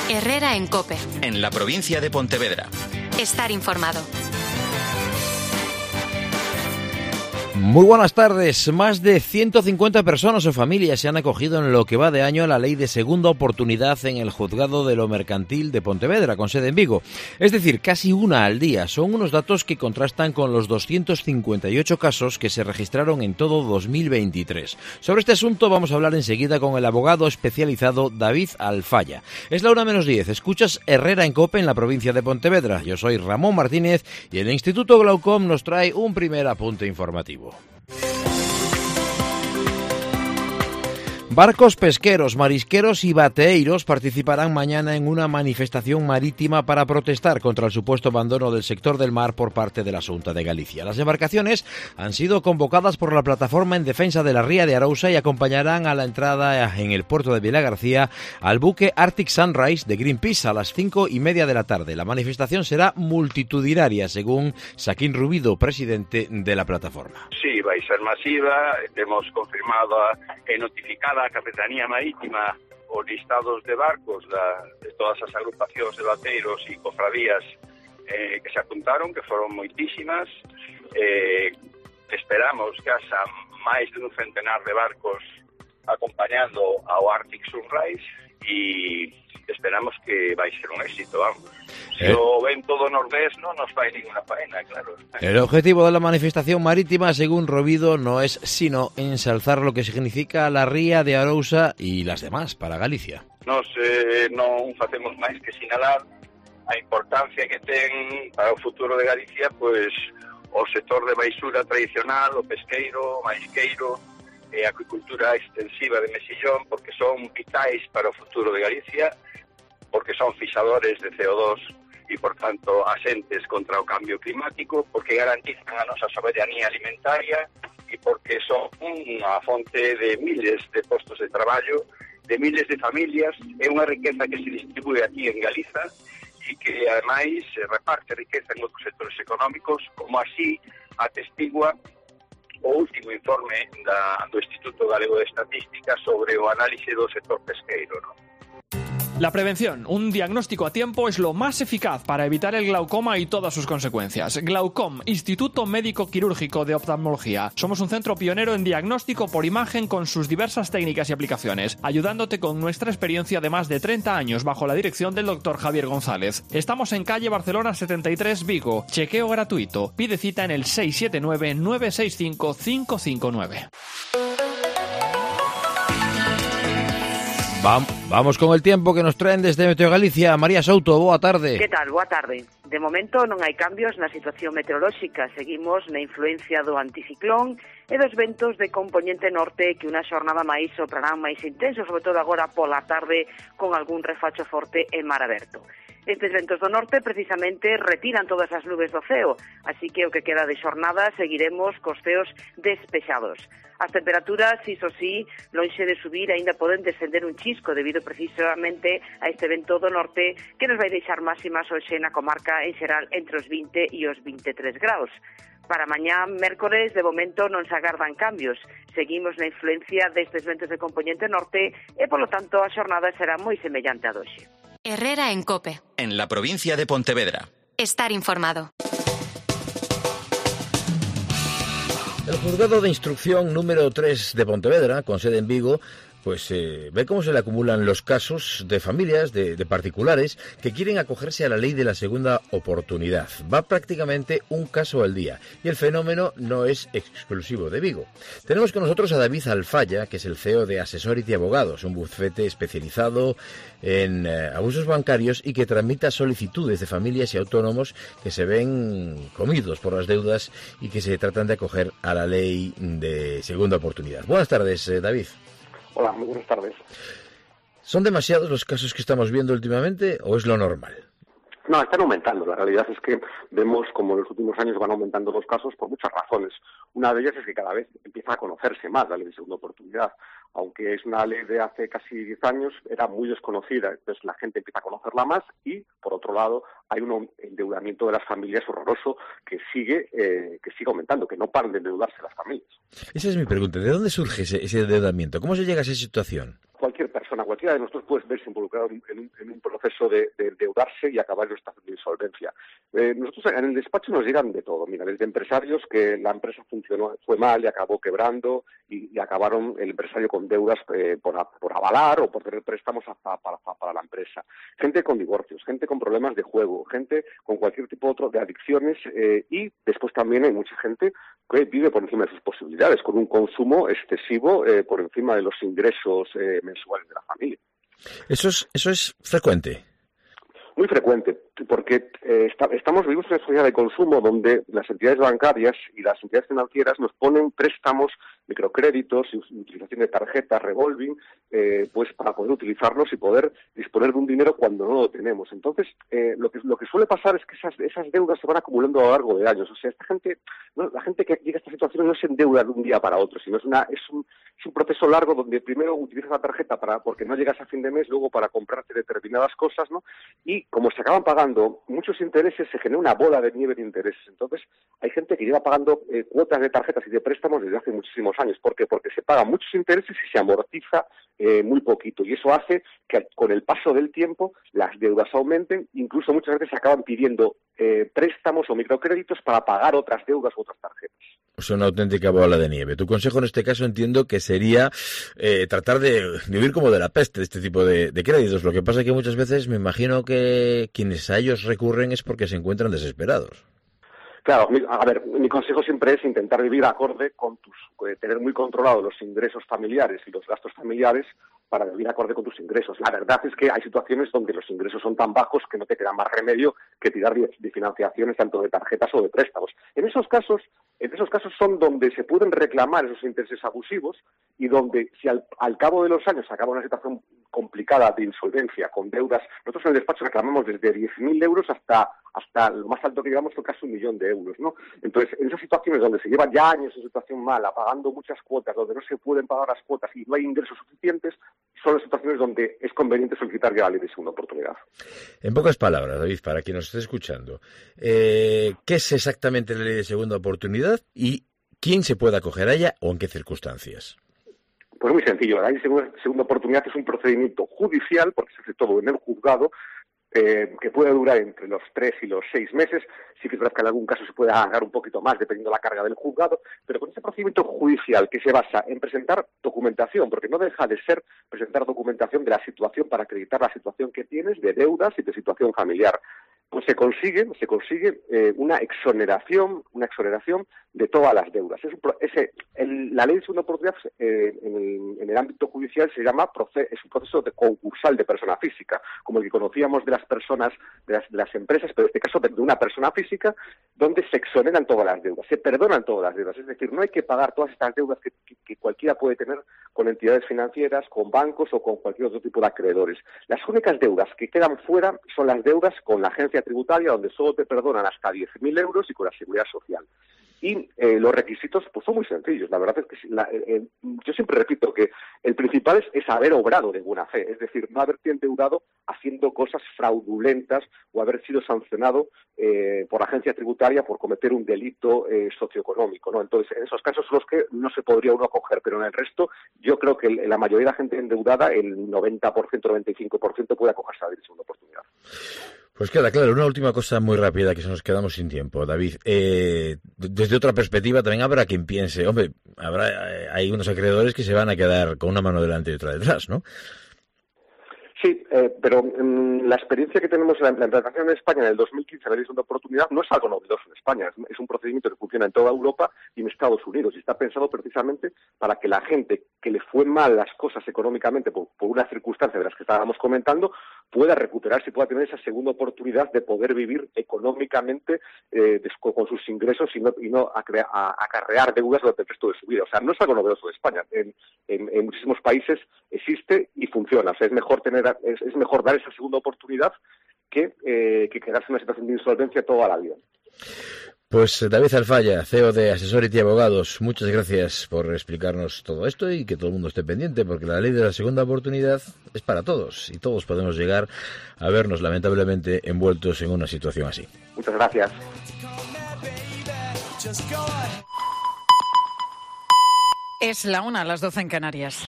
Herrera en COPE. En la provincia de Pontevedra. Estar informado. Muy buenas tardes. Más de 150 personas o familias se han acogido en lo que va de año a la ley de segunda oportunidad en el Juzgado de lo Mercantil de Pontevedra, con sede en Vigo. Es decir, casi una al día. Son unos datos que contrastan con los 258 casos que se registraron en todo 2023. Sobre este asunto vamos a hablar enseguida con el abogado especializado David Alfaya. Es la 1:10. Escuchas Herrera en COPE en la provincia de Pontevedra. Yo soy Ramón Martínez y el Instituto Glaucom nos trae un primer apunte informativo. Barcos pesqueros, marisqueros y bateeiros participarán mañana en una manifestación marítima para protestar contra el supuesto abandono del sector del mar por parte de la Xunta de Galicia. Las embarcaciones han sido convocadas por la Plataforma en Defensa de la Ría de Arousa y acompañarán a la entrada en el puerto de Vilagarcía al buque Arctic Sunrise de Greenpeace a las 5:30 de la tarde. La manifestación será multitudinaria, según Saquín Rubido, presidente de la plataforma. Sí, vai ser masiva, temos confirmado e notificada a Capitanía Marítima os listados de barcos de todas as agrupacións de bateiros e cofradías que se apuntaron, que foron moitísimas. Esperamos que haxa máis de un centenar de barcos acompañando ao Arctic Sunrise e esperamos que vai ser un éxito, vamos. Si o vento do nordés non nos fai ninguna faena, claro. El objetivo de la manifestación marítima, según Robido, no es sino ensalzar lo que significa la Ría de Arousa y las demás para Galicia. Nos non facemos máis que sinalar a importancia que ten para o futuro de Galicia, pois o sector de baixura tradicional, o pesqueiro, o marisqueiro e a acuicultura extensiva de mexillón, porque son vitais para o futuro de Galicia, porque son fixadores de CO2 e, por tanto, asentes contra o cambio climático, porque garantizan a nosa soberanía alimentaria e porque son unha fonte de miles de postos de traballo, de miles de familias. É unha riqueza que se distribúe aquí en Galiza e que, ademais, se reparte riqueza en outros sectores económicos, como así atestigua o último informe do Instituto Galego de Estatística sobre o análise do sector pesqueiro, ¿no? La prevención, un diagnóstico a tiempo, es lo más eficaz para evitar el glaucoma y todas sus consecuencias. Glaucom, Instituto Médico Quirúrgico de Oftalmología. Somos un centro pionero en diagnóstico por imagen con sus diversas técnicas y aplicaciones, ayudándote con nuestra experiencia de más de 30 años bajo la dirección del Dr. Javier González. Estamos en calle Barcelona 73, Vigo. Chequeo gratuito. Pide cita en el 679-965-559. Vamos con el tiempo que nos traen desde Meteo Galicia. María Souto, boa tarde. Que tal? Boa tarde. De momento non hai cambios na situación meteorolóxica. Seguimos na influencia do anticiclón e dos ventos de componente norte que unha xornada máis soprarán máis intenso, sobre todo agora pola tarde con algún refacho forte en mar aberto. Estes ventos do norte precisamente retiran todas as nubes do ceo, así que o que queda de xornada seguiremos cos ceos despexados. As temperaturas, iso sí, lonxe de subir, aínda poden descender un chisco debido precisamente a este vento do norte que nos vai deixar máximas hoxe na comarca en xeral entre os 20 e os 23 graus. Para mañá, mércores, de momento non se agardan cambios. Seguimos na influencia destes ventos de componente norte e, polo tanto, a xornada será moi semellante a doxe. Herrera en COPE. En la provincia de Pontevedra. Estar informado. El Juzgado de Instrucción número 3 de Pontevedra, con sede en Vigo, pues ve cómo se le acumulan los casos de familias, de particulares, que quieren acogerse a la ley de la segunda oportunidad. Va prácticamente un caso al día, y el fenómeno no es exclusivo de Vigo. Tenemos con nosotros a David Alfaya, que es el CEO de Asesority Abogados, un bufete especializado en abusos bancarios y que tramita solicitudes de familias y autónomos que se ven comidos por las deudas y que se tratan de acoger a la ley de segunda oportunidad. Buenas tardes, David. Hola, muy buenas tardes. ¿Son demasiados los casos que estamos viendo últimamente o es lo normal? No, están aumentando. La realidad es que vemos como en los últimos años van aumentando los casos por muchas razones. Una de ellas es que cada vez empieza a conocerse más la ley de segunda oportunidad. Aunque es una ley de hace casi 10 años, era muy desconocida. Entonces la gente empieza a conocerla más y, por otro lado, hay un endeudamiento de las familias horroroso que sigue aumentando, que no paran de endeudarse las familias. Esa es mi pregunta. ¿De dónde surge ese endeudamiento? ¿Cómo se llega a esa situación? Cualquier persona persona, cualquiera de nosotros puede verse involucrado en un proceso de endeudarse y acabar en una situación de insolvencia. Nosotros en el despacho nos llegan de todo, mira, desde empresarios que la empresa fue mal y acabó quebrando y acabaron el empresario con deudas por avalar o por tener préstamos para la empresa. Gente con divorcios, gente con problemas de juego, gente con cualquier tipo otro de adicciones y después también hay mucha gente que vive por encima de sus posibilidades, con un consumo excesivo por encima de los ingresos mensuales de la familia. Eso es frecuente. Muy frecuente, porque vivimos en una sociedad de consumo donde las entidades bancarias y las entidades financieras nos ponen préstamos, microcréditos y utilización de tarjetas, revolving, pues para poder utilizarlos y poder disponer de un dinero cuando no lo tenemos. Entonces, lo que suele pasar es que esas deudas se van acumulando a lo largo de años. O sea, la gente que llega a esta situación no se endeuda de un día para otro, sino es un proceso largo donde primero utilizas la tarjeta porque no llegas a fin de mes, luego para comprarte determinadas cosas, ¿no? Y como se acaban pagando muchos intereses, se genera una bola de nieve de intereses. Entonces, hay gente que lleva pagando cuotas de tarjetas y de préstamos desde hace muchísimos años. ¿Por qué? Porque se pagan muchos intereses y se amortiza muy poquito. Y eso hace que con el paso del tiempo las deudas aumenten. Incluso muchas veces se acaban pidiendo préstamos o microcréditos para pagar otras deudas u otras tarjetas. Es una auténtica bola de nieve. Tu consejo en este caso entiendo que sería tratar de huir como de la peste de este tipo de créditos. Lo que pasa es que muchas veces me imagino que quienes a ellos recurren es porque se encuentran desesperados. Claro, a ver, mi consejo siempre es intentar vivir acorde con tener muy controlados los ingresos familiares y los gastos familiares para vivir acorde con tus ingresos. La verdad es que hay situaciones donde los ingresos son tan bajos que no te queda más remedio que tirar de financiaciones tanto de tarjetas o de préstamos. En esos casos son donde se pueden reclamar esos intereses abusivos y donde si al cabo de los años se acaba una situación complicada de insolvencia, con deudas, nosotros en el despacho reclamamos desde 10.000 euros hasta lo más alto que digamos son casi 1.000.000 euros, ¿no? Entonces, en esas situaciones donde se llevan ya años en situación mala, pagando muchas cuotas, donde no se pueden pagar las cuotas y no hay ingresos suficientes, son las situaciones donde es conveniente solicitar ya la ley de segunda oportunidad. En pocas palabras, David, para quien nos esté escuchando, ¿qué es exactamente la ley de segunda oportunidad y quién se puede acoger a ella o en qué circunstancias? Pues muy sencillo, la ley de segunda oportunidad es un procedimiento judicial, porque se hace todo en el juzgado, que puede durar entre los 3 y los 6 meses. Sí que es verdad que en algún caso se puede alargar un poquito más dependiendo de la carga del juzgado, pero con ese procedimiento judicial que se basa en presentar documentación, porque no deja de ser presentar documentación de la situación para acreditar la situación que tienes de deudas y de situación familiar. Pues se consigue una exoneración de todas las deudas. La ley de segunda oportunidad en el ámbito judicial es un proceso de concursal de persona física, como el que conocíamos de las personas, de las empresas, pero en este caso de una persona física, donde se exoneran todas las deudas, se perdonan todas las deudas. Es decir, no hay que pagar todas estas deudas que cualquiera puede tener con entidades financieras, con bancos o con cualquier otro tipo de acreedores. Las únicas deudas que quedan fuera son las deudas con la agencia tributaria, donde solo te perdonan hasta 10.000 euros y con la seguridad social. Y los requisitos pues son muy sencillos. La verdad es que yo siempre repito que el principal es haber obrado de buena fe, es decir, no haberte endeudado haciendo cosas fraudulentas o haber sido sancionado por la agencia tributaria por cometer un delito socioeconómico, ¿no? Entonces, en esos casos son los que no se podría uno acoger, pero en el resto yo creo que la mayoría de la gente endeudada, el 90%, 95% puede acogerse a la segunda oportunidad. Pues queda claro. Una última cosa muy rápida que se nos quedamos sin tiempo, David. Desde otra perspectiva también habrá quien piense, hombre, hay unos acreedores que se van a quedar con una mano delante y otra detrás, ¿no? Sí, pero la experiencia que tenemos en la implantación en España en el 2015 de la ley de segunda oportunidad no es algo novedoso en España, es un procedimiento que funciona en toda Europa y en Estados Unidos y está pensado precisamente para que la gente que le fue mal las cosas económicamente por una circunstancia de las que estábamos comentando pueda recuperarse y pueda tener esa segunda oportunidad de poder vivir económicamente con sus ingresos y no acarrear deudas durante el resto de su vida. O sea, no es algo novedoso de España. En muchísimos países existe y funciona. O sea, es mejor dar esa segunda oportunidad que quedarse en una situación de insolvencia toda la vida. Pues David Alfaya, CEO de Asessority Abogados, muchas gracias por explicarnos todo esto y que todo el mundo esté pendiente, porque la ley de la segunda oportunidad es para todos y todos podemos llegar a vernos lamentablemente envueltos en una situación así. Muchas gracias. Es la 1:00, las 12 en Canarias.